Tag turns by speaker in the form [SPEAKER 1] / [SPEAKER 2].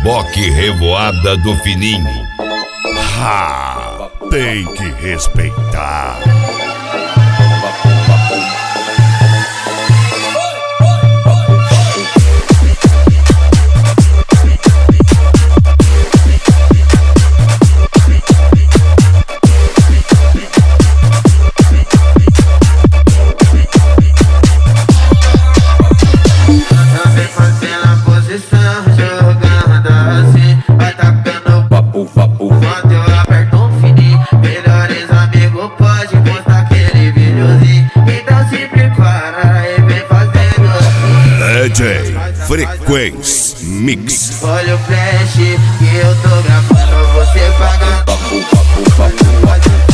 [SPEAKER 1] reboque revoada do fininho.
[SPEAKER 2] Ah, tem que respeitar.
[SPEAKER 3] Quando eu aperto um fininho, melhores amigos pode postar aquele videozinho. Então se prepara e vem fazendo assim.
[SPEAKER 2] DJ Frequência Mix.
[SPEAKER 3] Olha o flash que eu tô gravando, você paga.